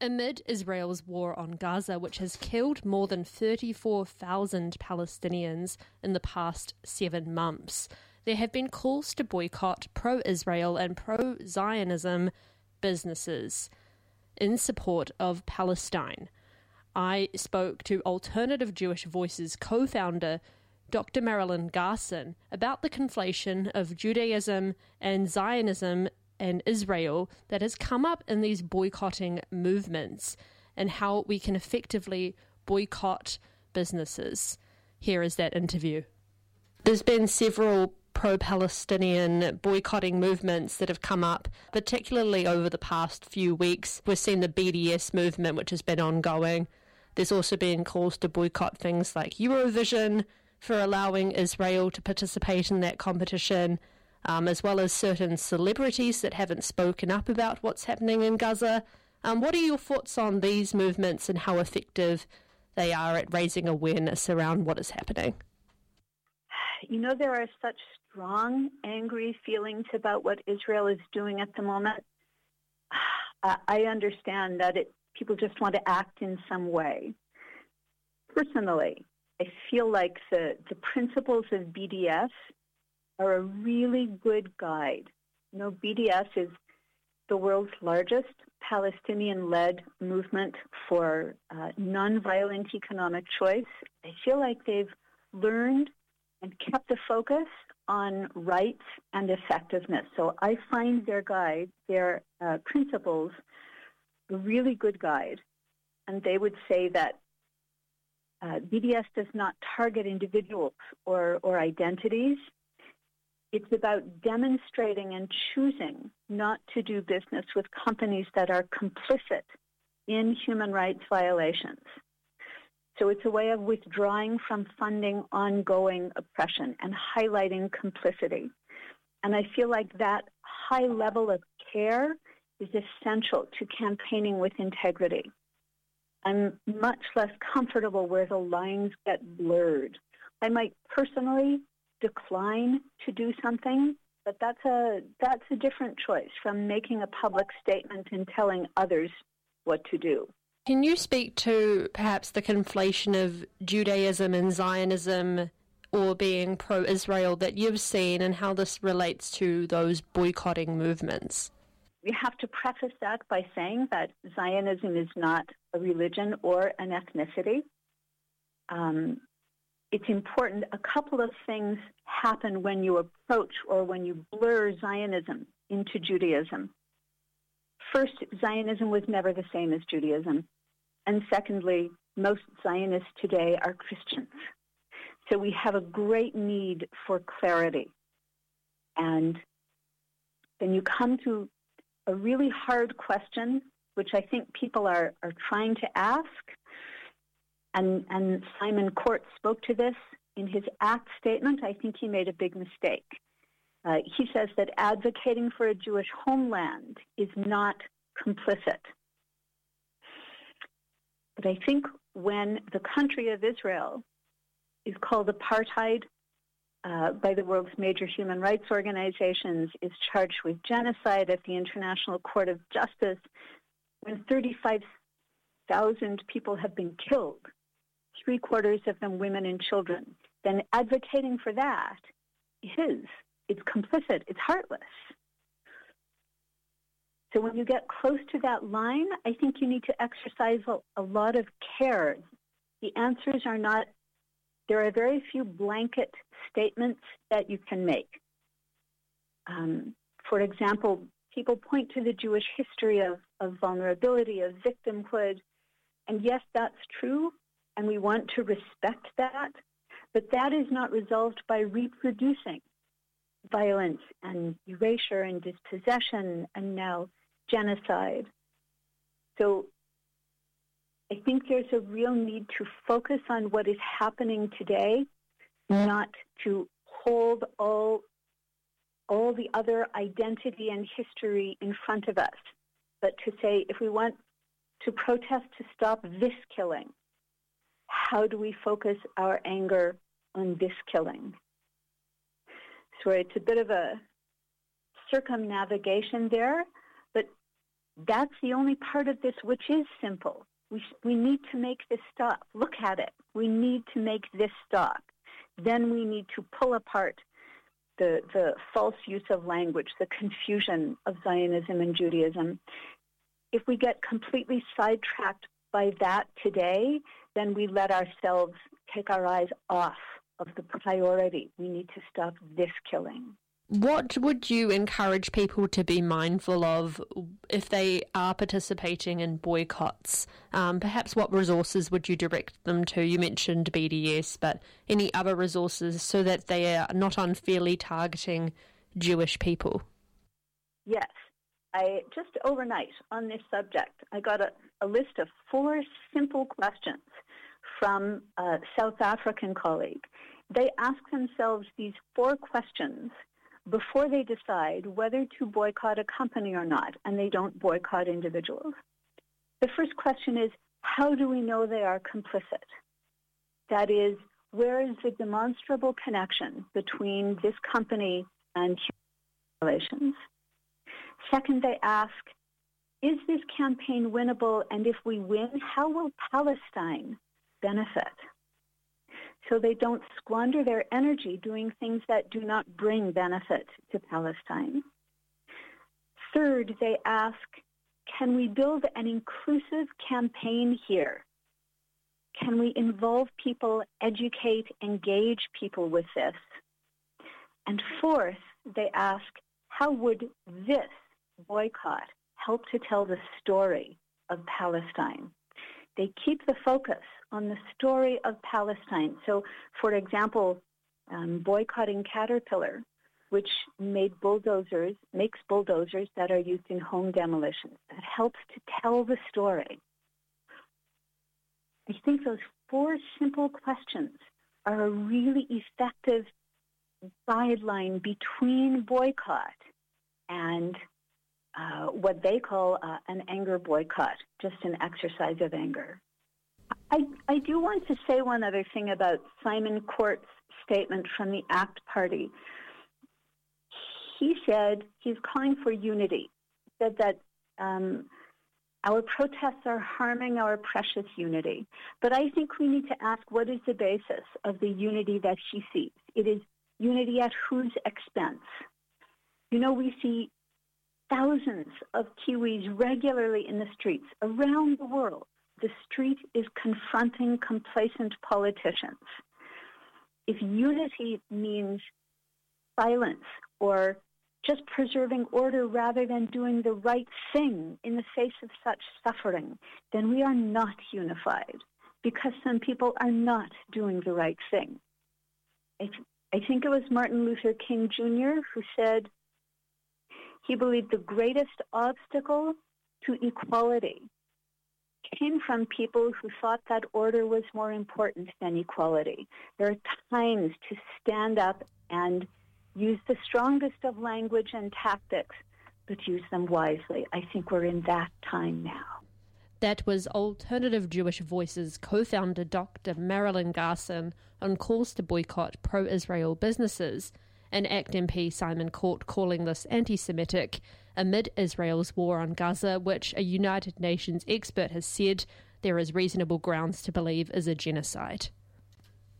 Amid Israel's war on Gaza, which has killed more than 34,000 Palestinians in the past 7 months, there have been calls to boycott pro-Israel and pro-Zionism businesses in support of Palestine. I spoke to Alternative Jewish Voices co-founder Dr. Marilyn Garson about the conflation of Judaism and Zionism and Israel that has come up in these boycotting movements and how we can effectively boycott businesses. Here is that interview. There's been several pro-Palestinian boycotting movements that have come up, particularly over the past few weeks. We've seen the BDS movement, which has been ongoing. There's also been calls to boycott things like Eurovision for allowing Israel to participate in that competition, as well as certain celebrities that haven't spoken up about what's happening in Gaza. What are your thoughts on these movements and how effective they are at raising awareness around what is happening? You know, there are such strong, angry feelings about what Israel is doing at the moment. I understand that people just want to act in some way. Personally, I feel like the principles of BDS are a really good guide. You know, BDS is the world's largest Palestinian-led movement for nonviolent economic choice. I feel like they've learned and kept the focus on rights and effectiveness. So I find their guide, their principles, a really good guide. And they would say that BDS does not target individuals or identities. It's about demonstrating and choosing not to do business with companies that are complicit in human rights violations. So it's a way of withdrawing from funding ongoing oppression and highlighting complicity. And I feel like that high level of care is essential to campaigning with integrity. I'm much less comfortable where the lines get blurred. I might personally decline to do something, but that's a different choice from making a public statement and telling others what to do. Can you speak to perhaps the conflation of Judaism and Zionism or being pro-Israel that you've seen and how this relates to those boycotting movements? We have to preface that by saying that Zionism is not a religion or an ethnicity. It's important. A couple of things happen when you approach or when you blur Zionism into Judaism. First, Zionism was never the same as Judaism. And secondly, most Zionists today are Christians. So we have a great need for clarity. And then you come to a really hard question, which I think people are trying to ask. And Simon Court spoke to this in his ACT statement. I think he made a big mistake. He says that advocating for a Jewish homeland is not complicit. But I think when the country of Israel is called apartheid by the world's major human rights organizations, is charged with genocide at the International Court of Justice, when 35,000 people have been killed, 3/4 of them women and children, then advocating for that it's complicit, it's heartless. So when you get close to that line, I think you need to exercise a lot of care. The answers are not, there are very few blanket statements that you can make. For example, people point to the Jewish history of vulnerability, of victimhood, and yes, that's true, and we want to respect that, but that is not resolved by reproducing violence and erasure and dispossession and now genocide. So I think there's a real need to focus on what is happening today, not to hold all the other identity and history in front of us, but to say, if we want to protest to stop this killing, how do we focus our anger on this killing? So it's a bit of a circumnavigation there, but That's the only part of this which is simple. We need to make this stop. Look at it. We need to make this stop. Then we need to pull apart the false use of language, the confusion of Zionism and Judaism. If we get completely sidetracked by that today, then we let ourselves take our eyes off of the priority. We need to stop this killing. What would you encourage people to be mindful of if they are participating in boycotts? Perhaps what resources would you direct them to? You mentioned BDS, but any other resources so that they are not unfairly targeting Jewish people? Yes. I just overnight on this subject, I got a list of 4 simple questions from a South African colleague. They ask themselves these 4 questions before they decide whether to boycott a company or not, and they don't boycott individuals. The first question is, how do we know they are complicit? That is, where is the demonstrable connection between this company and human relations? Second, they ask, is this campaign winnable, and if we win, how will Palestine benefit? So they don't squander their energy doing things that do not bring benefit to Palestine. Third, they ask, can we build an inclusive campaign here? Can we involve people, educate, engage people with this? And fourth, they ask, how would this boycott help to tell the story of Palestine? They keep the focus on the story of Palestine. So, for example, boycotting Caterpillar, which makes bulldozers that are used in home demolitions. That helps to tell the story. I think those 4 simple questions are a really effective guideline between boycott and what they call an anger boycott, just an exercise of anger. I do want to say one other thing about Simon Court's statement from the ACT Party. He said he's calling for unity. He said that our protests are harming our precious unity. But I think we need to ask, what is the basis of the unity that he sees? It is unity at whose expense? You know, we see thousands of Kiwis regularly in the streets around the world. The street is confronting complacent politicians. If unity means silence or just preserving order rather than doing the right thing in the face of such suffering, then we are not unified because some people are not doing the right thing. I think it was Martin Luther King Jr. who said he believed the greatest obstacle to equality came from people who thought that order was more important than equality. There are times to stand up and use the strongest of language and tactics, but use them wisely. I think we're in that time now. That was Alternative Jewish Voices co-founder Dr. Marilyn Garson on calls to boycott pro-Israel businesses, and ACT MP Simon Court calling this anti-Semitic amid Israel's war on Gaza, which a United Nations expert has said there is reasonable grounds to believe is a genocide.